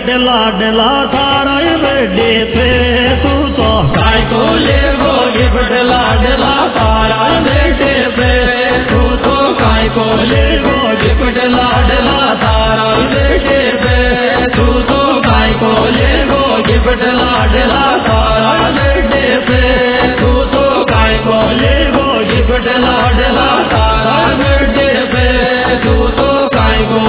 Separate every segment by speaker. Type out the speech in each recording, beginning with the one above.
Speaker 1: Gift लाडला थारा birthday पे तू तो काय को ले वो गिफ्ट लाडला थारा बर्थडे पे तू तो काय को ले वो गिफ्ट लाडला थारा बर्थडे पे तू तो काय को ले वो गिफ्ट लाडला थारा बर्थडे पे तू तो काय को ले वो गिफ्ट लाडला थारा बर्थडे पे तू तो काय को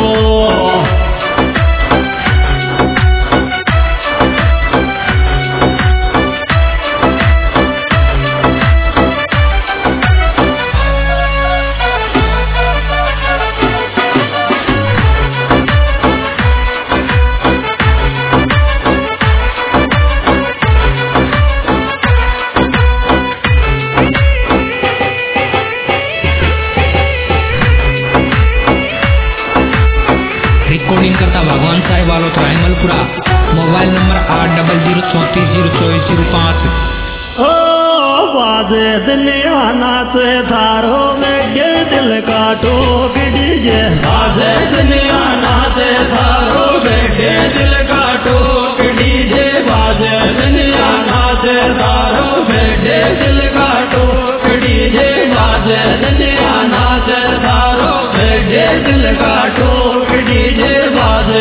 Speaker 2: रिकॉर्डिंग करता भगवान साहेब वालों तो रायमलपुरा। Mobile number 80343405।
Speaker 1: ओ बाजे दुनिया नाचे थारो में दिल का टोक डीजे बाजे दुनिया नाचे थारो में दिल का टोक डीजे बाजे दुनिया नाचे थारो में दिल का टोक डीजे बाजे दुनिया नाचे थारो में दिल का टोक डीजे बाजे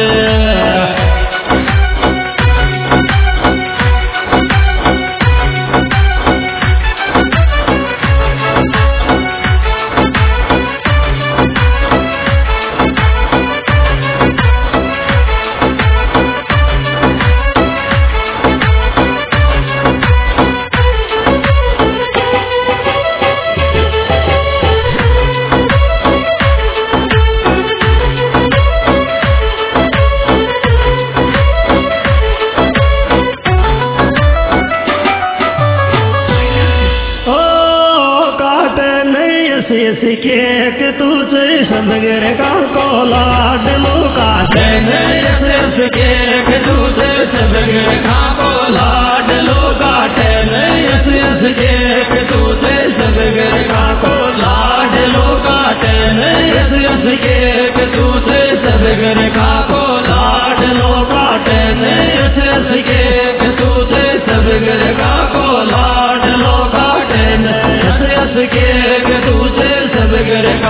Speaker 1: केक तुझे सदगरे का कोलाड लुका केक तुझे सदगरे का कोलाड लुका केक तुझे सदगरे का कोलाड लुका केक तुझे सदगरे का कोलाड लुका केक तुझे सदगरे का कोलाड लुका केक तुझे सदगरे का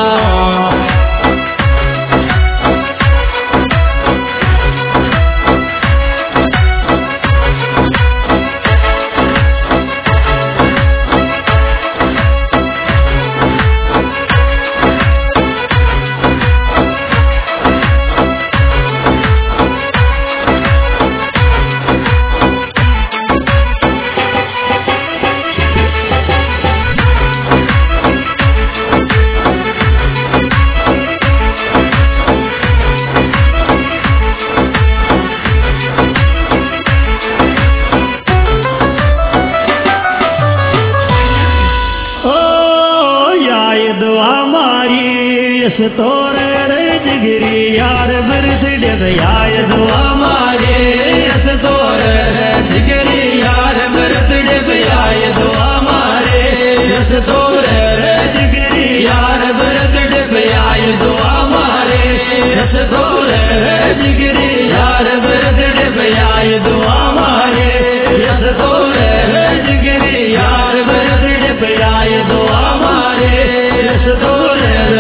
Speaker 1: तोरे रे जिगरी यार बरसडे यार दुआ मारे तोरे रे जिगरी यार बरसडे यार दुआ मारे तोरे रे जिगरी यार बरसडे यार दुआ मारे तोरे रे जिगरी यार बरसडे यार दुआ मारे तोरे रे जिगरी यार बरसडे यार दुआ मारे तोरे रे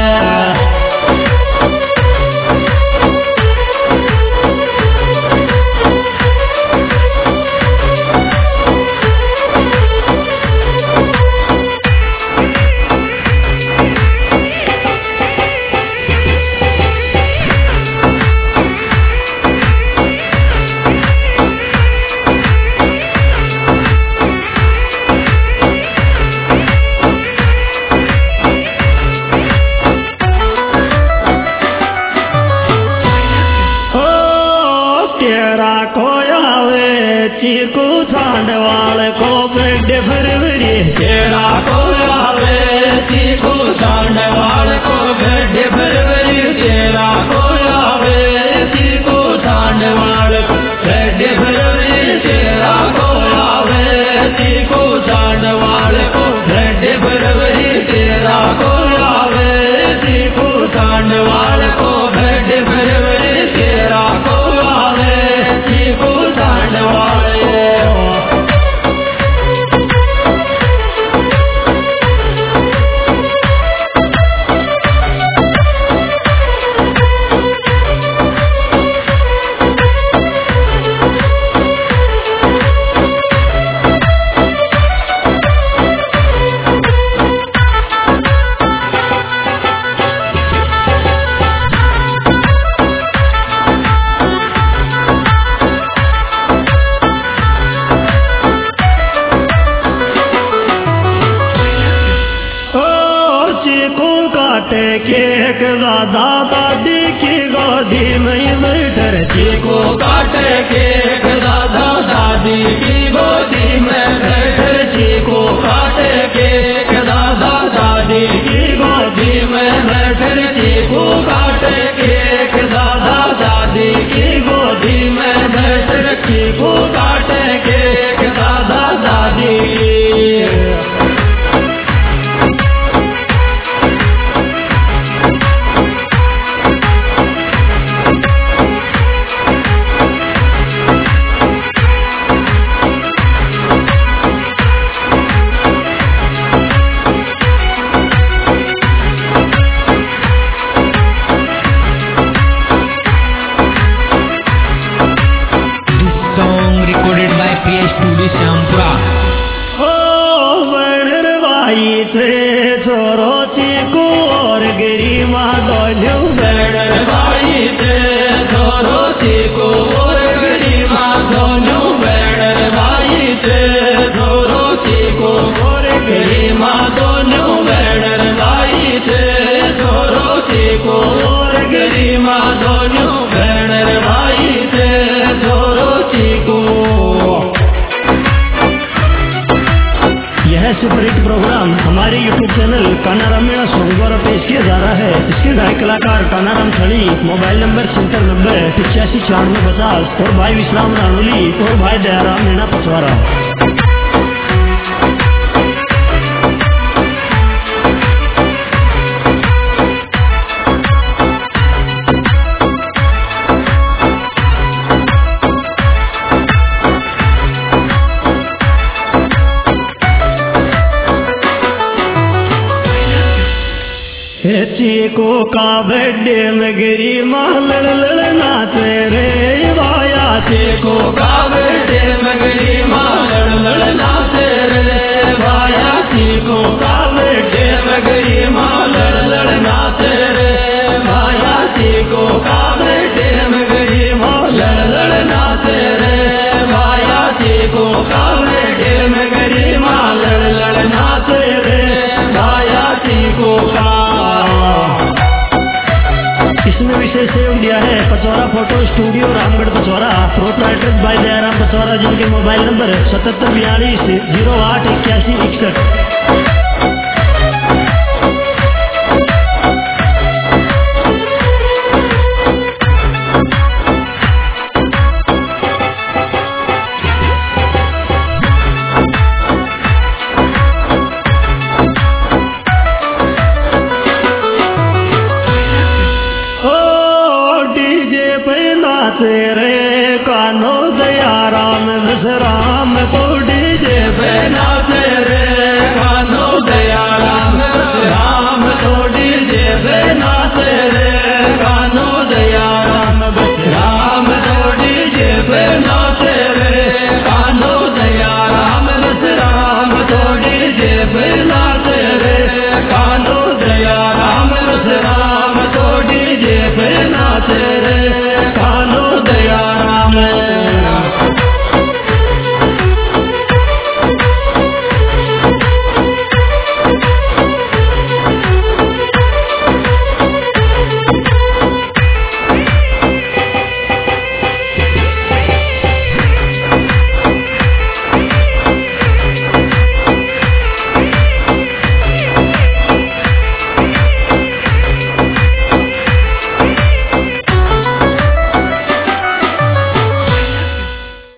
Speaker 1: चीकू छांडवाल को बर्थडे फरवरी तेरा को आवे चीकू छांडवाल को बर्थडे फरवरी तेरा को आवे चीकू छांडवाल को बर्थडे फरवरी तेरा को आवे चीकू छांडवाल को बर्थडे फरवरी तेरा को आवे चीकू छांडवाल को बर्थडे फरवरी तेरा को आवे केक दादा दादी की गोदी में बैठर चीकू काटे केक दादा दादी की गोदी में बैठर चीकू काटे केक दादा दादी की गोदी में बैठर चीकू काटे केक दादा दादी की गोदी में बैठर चीकू काटे केक दादा दादी। छोरो चीकू और गिरी माँ दोनों बैठर भाई थे छोरो चीकू और गिरी माँ दोनों बैठर भाई थे छोरो चीकू और गिरी माँ दोनों बैठर भाई थे छोरो चीकू और गिरी माँ दोनों बैठर भाई थे छोरो चीकू। यह सुपरहिट प्रोग्राम हमारे YouTube चैनल कानाराम मेरा सॉन्ग द्वारा पेश किया जा रहा है। इसके गायक कलाकार कानाराम थड़ी, मोबाइल नंबर 9790 और भाई विश्राम रानोली और भाई दयाराम मीणा पचवारा। चीकू का बर्थडे में गिरी माँ लड़ नाचे रे भाया चीकू का बर्थडे में गिरी माँ लड़ नाचे रे भाया चीकू का बर्थडे में गिरी माँ लड़ नाचे रे भाया चीकू का बर्थडे में गिरी माँ लड़ नाचे रे भाया चीकू का बर्थडे में गिरी माँ लड़ नाचे रे भाया चीकू का। इसमें विशेष सहयोग दिया है Pachaura photo studio Ramgarh Pachaura, proprietor बाय दयाराम पचौरा, जिनके मोबाइल नंबर 7742 08 81 61। रे कानो दयाराम दशराम को डीजे पे नाचे रे कानो दयाराम दशराम को डीजे पे नाचे रे कानो दयाराम दशराम को डीजे पे नाचे रे कानो दयाराम दशराम को डीजे पे नाचे रे कानो दयाराम दशराम को डीजे पे नाचे रे